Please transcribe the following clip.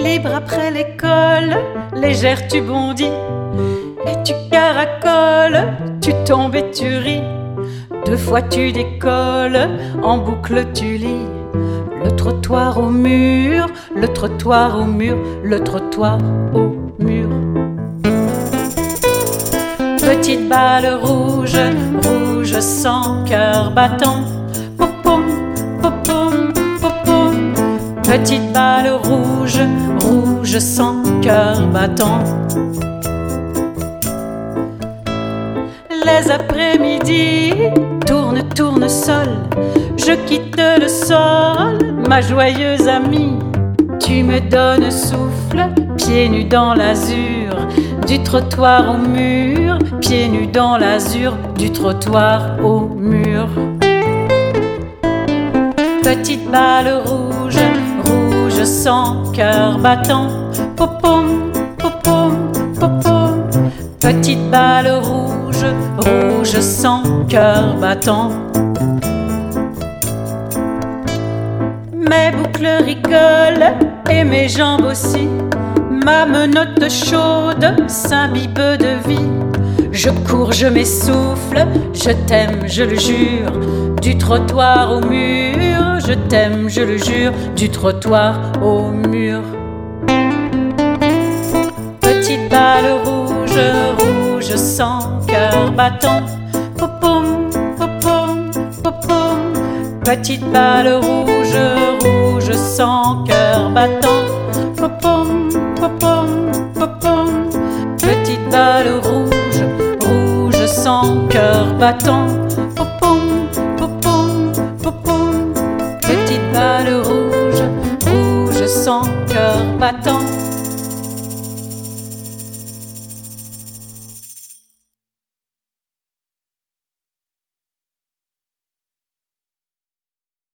Libre après l'école, légère tu bondis, et tu caracoles, tu tombes et tu ris. 2 fois tu décolles, en boucle tu lis. Le trottoir au mur, le trottoir au mur, le trottoir au mur. Petite balle rouge, rouge sans cœur battant. Popom, popom, popom. Petite balle rouge, rouge sans cœur battant. Les après-midi tourne, tourne sol. Je quitte le sol, ma joyeuse amie. Tu me donnes souffle, pieds nus dans l'azur. Du trottoir au mur, pieds nus dans l'azur. Du trottoir au mur. Petite balle rouge, rouge sans cœur battant. Popom, popom, popom. Petite balle rouge, rouge sans cœur battant. Mes boucles rigolent et mes jambes aussi. Ma menotte chaude s'imbibe de vie. Je cours, je m'essouffle, je t'aime, je le jure. Du trottoir au mur, je t'aime, je le jure. Du trottoir au mur. Petite balle rouge, rouge sans cœur battant. Popom, popom, popom. Petite balle rouge, rouge sans cœur battant. Popom, popom, popom. Petite balle rouge, rouge sans cœur battant. Popom, popom, popom. Petite balle rouge, rouge sans cœur battant.